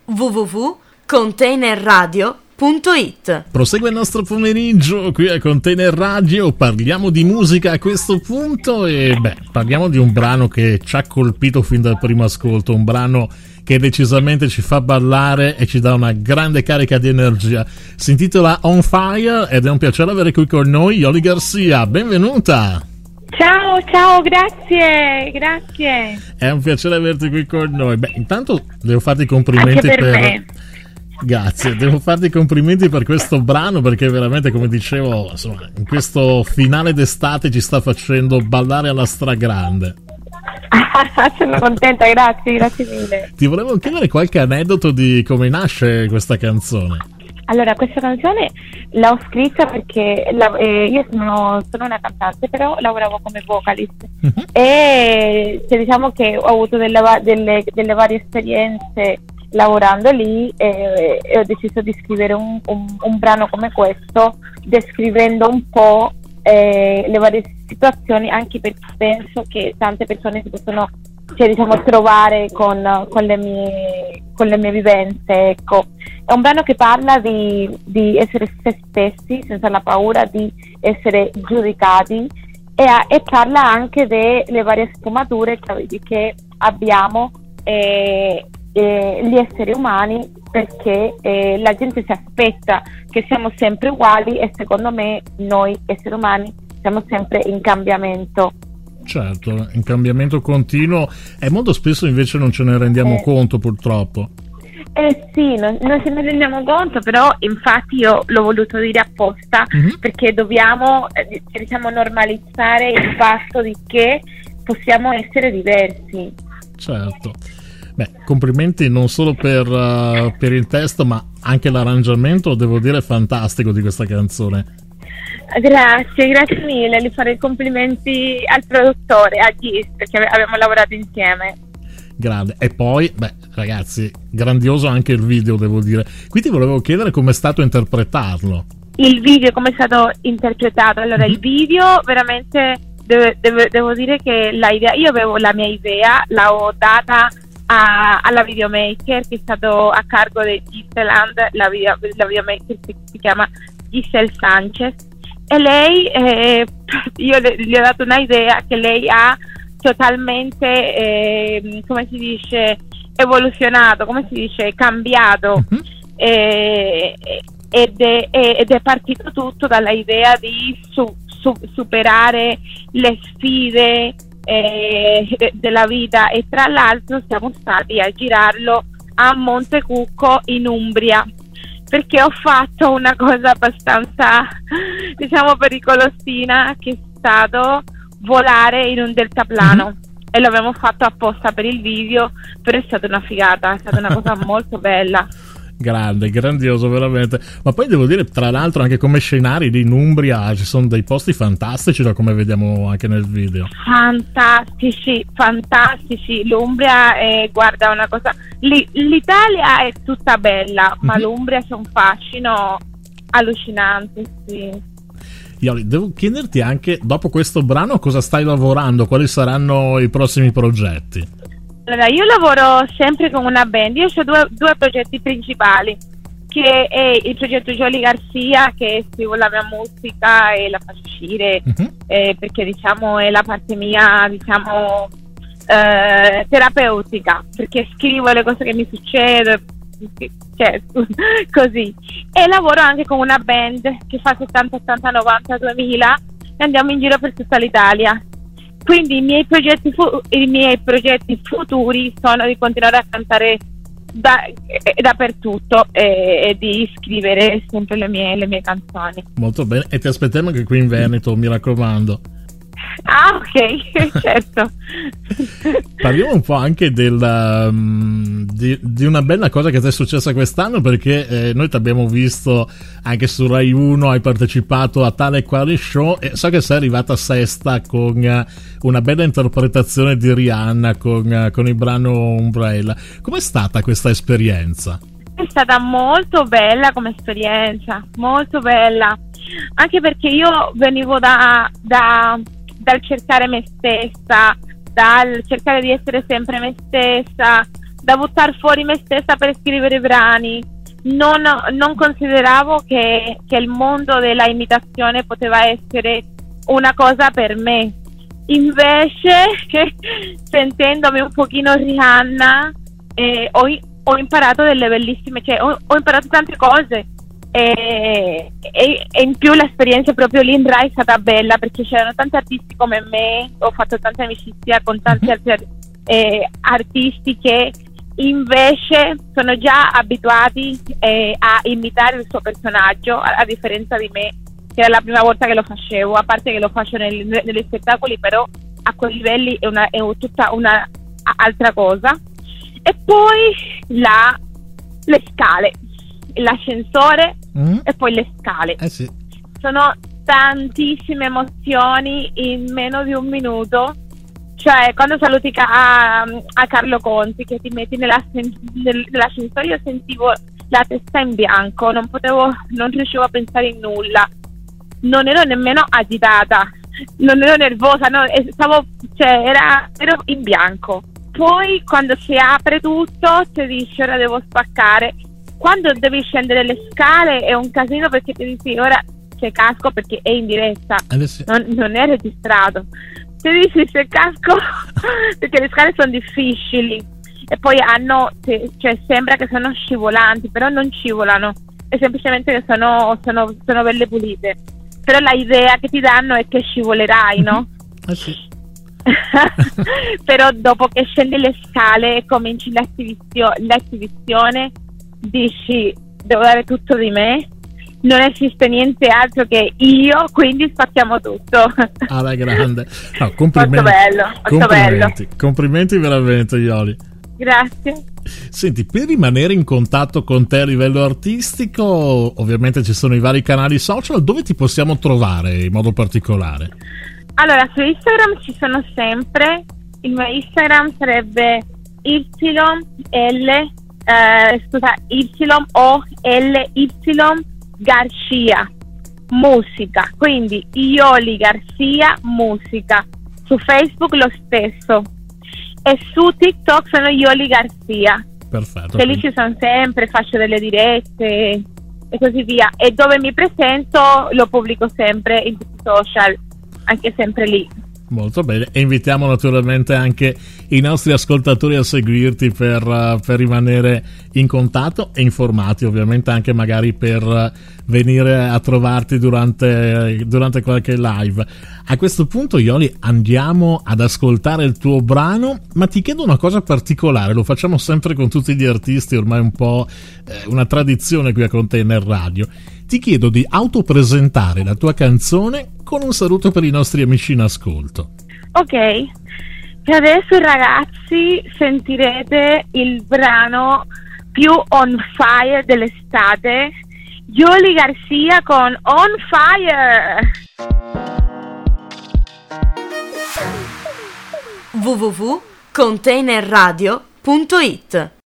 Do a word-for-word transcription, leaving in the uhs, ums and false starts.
w w w punto container radio punto it. Prosegue il nostro pomeriggio qui a Container Radio, parliamo di musica a questo punto e beh, parliamo di un brano che ci ha colpito fin dal primo ascolto, un brano che decisamente ci fa ballare e ci dà una grande carica di energia. Si intitola On Fire ed è un piacere avere qui con noi Yoli Garcia, benvenuta! Ciao, ciao, grazie, grazie. È un piacere averti qui con noi. Beh, intanto devo farti i complimenti Anche per, per... me. Grazie, devo farti i complimenti per questo brano perché veramente, come dicevo, insomma, in questo finale d'estate ci sta facendo ballare alla stragrande. Sono contenta, grazie, grazie mille. Ti volevo chiedere qualche aneddoto di come nasce questa canzone. Allora, questa canzone l'ho scritta perché la, eh, io sono, sono una cantante, però lavoravo come vocalist uh-huh. e cioè, diciamo che ho avuto delle, delle, delle varie esperienze lavorando lì e, e ho deciso di scrivere un, un, un brano come questo, descrivendo un po' eh, le varie situazioni, anche perché penso che tante persone si possono cioè, diciamo, trovare con, con, le mie, con le mie vivenze, ecco. È un brano che parla di, di essere se stessi senza la paura di essere giudicati e, e parla anche delle varie sfumature che abbiamo eh, eh, gli esseri umani, perché eh, la gente si aspetta che siamo sempre uguali e secondo me noi esseri umani siamo sempre in cambiamento. Certo, in cambiamento continuo e molto spesso invece non ce ne rendiamo eh. conto, purtroppo. Eh sì, non, non ce ne rendiamo conto, però infatti io l'ho voluto dire apposta mm-hmm. perché dobbiamo eh, diciamo normalizzare il fatto di che possiamo essere diversi. Certo. Beh, complimenti non solo per, uh, per il testo, ma anche l'arrangiamento, devo dire, fantastico di questa canzone. Grazie, grazie mille, li farei complimenti al produttore, a Gis, perché abbiamo lavorato insieme. Grande. E poi, beh, ragazzi, grandioso anche il video, devo dire. Qui ti volevo chiedere come è stato interpretarlo. Il video, come è stato interpretato? Allora, mm-hmm. il video veramente devo, devo, devo dire che la idea, io avevo la mia idea, l'ho data a, alla videomaker che è stato a cargo di Giseland, la, video, la videomaker si, si chiama Giselle Sanchez, e lei, eh, io le, gli ho dato un'idea che lei ha totalmente, eh, come si dice, evoluzionato, come si dice, cambiato, uh-huh. eh, ed, è, ed è partito tutto dalla idea di su, su, superare le sfide eh, della vita, e tra l'altro siamo stati a girarlo a Montecucco in Umbria, perché ho fatto una cosa abbastanza, diciamo, pericolosina, che è stato volare in un deltaplano, mm-hmm. e l'abbiamo fatto apposta per il video, però è stata una figata, è stata una cosa molto bella. Grande, grandioso veramente. Ma poi devo dire, tra l'altro, anche come scenari lì in Umbria ci sono dei posti fantastici, da come vediamo anche nel video. Fantastici, fantastici. L'Umbria è, guarda, una cosa, l'Italia è tutta bella, ma mm-hmm. l'Umbria c'è un fascino allucinante, sì. Yoli, devo chiederti anche, dopo questo brano, cosa stai lavorando? Quali saranno i prossimi progetti? Allora, io lavoro sempre con una band, io ho due, due progetti principali, che è il progetto Yoli Garcia, che scrivo la mia musica e la faccio uscire, uh-huh. eh, perché diciamo è la parte mia, diciamo, eh, terapeutica, perché scrivo le cose che mi succedono, cioè, così. E lavoro anche con una band che fa settanta, ottanta, novanta, duemila e andiamo in giro per tutta l'Italia. Quindi i miei progetti fu- i miei progetti futuri sono di continuare a cantare da, eh, dappertutto e, e di scrivere sempre le mie, le mie canzoni. Molto bene, e ti aspettiamo anche qui in Veneto, mi raccomando. Ah, ok, certo. Parliamo un po' anche del, um, di, di una bella cosa che ti è successa quest'anno, perché eh, noi ti abbiamo visto anche su Rai uno, hai partecipato a tale e quale show e so che sei arrivata sesta con uh, una bella interpretazione di Rihanna con, uh, con il brano Umbrella. Com'è stata questa esperienza? È stata molto bella come esperienza, molto bella, anche perché io venivo da... da dal cercare me stessa, dal cercare di essere sempre me stessa, da buttare fuori me stessa per scrivere i brani. Non, non consideravo che, che il mondo della imitazione poteva essere una cosa per me. Invece, sentendomi un pochino Rihanna, eh, ho, ho imparato delle bellissime, cioè ho, ho imparato tante cose. E, e, e in più l'esperienza proprio lì in Rai è stata bella, perché c'erano tanti artisti come me, ho fatto tante amicizie con tanti altri eh, artisti che invece sono già abituati eh, a imitare il suo personaggio, a, a differenza di me, che era la prima volta che lo facevo, a parte che lo faccio nel, negli spettacoli, però a quei livelli è, una, è tutta una altra cosa. E poi la, le scale, l'ascensore mm. e poi le scale. Eh sì. Sono tantissime emozioni in meno di un minuto. Cioè, quando saluti a, a Carlo Conti, che ti metti nell'ascensore, io sentivo la testa in bianco, non potevo, non riuscivo a pensare in nulla, non ero nemmeno agitata, non ero nervosa, no, stavo, cioè, era, ero in bianco. Poi quando si apre tutto, ti dici ora devo spaccare. Quando devi scendere le scale è un casino, perché ti dici ora c'è casco, perché è in diretta, non, non è registrato. Ti dici se casco perché le scale sono difficili e poi hanno, cioè sembra che sono scivolanti, però non scivolano, è semplicemente che sono, sono, sono belle pulite, però la idea che ti danno è che scivolerai, no? Ah, sì. Però dopo che scendi le scale e cominci l'attivizio- l'attivizione, dici devo dare tutto di me, non esiste niente altro che io, quindi spacchiamo tutto. Alla grande. No, complimenti. Molto bello, molto complimenti, bello. Complimenti veramente, Ioli. Grazie. Senti, per rimanere in contatto con te a livello artistico, ovviamente ci sono i vari canali social, dove ti possiamo trovare in modo particolare? Allora, su Instagram ci sono sempre, il mio Instagram sarebbe Y L eh, scusa, Y O L Y Garcia musica, quindi Ioli Garcia musica. Su Facebook lo stesso, e su TikTok sono Ioli Garcia. Perfetto. Che lì ci sono sempre, faccio delle dirette e così via, e dove mi presento lo pubblico sempre in tutti i social, anche sempre lì. Molto bene, e invitiamo naturalmente anche i nostri ascoltatori a seguirti per, uh, per rimanere in contatto e informati, ovviamente anche magari per uh, venire a trovarti durante, durante qualche live. A questo punto, Ioli, andiamo ad ascoltare il tuo brano, ma ti chiedo una cosa particolare, lo facciamo sempre con tutti gli artisti, ormai un po' eh, una tradizione qui a Container Radio. Ti chiedo di autopresentare la tua canzone con un saluto per i nostri amici in ascolto. Ok, e adesso ragazzi sentirete il brano più on fire dell'estate, Ioli Garcia con On Fire. w w w punto container radio punto it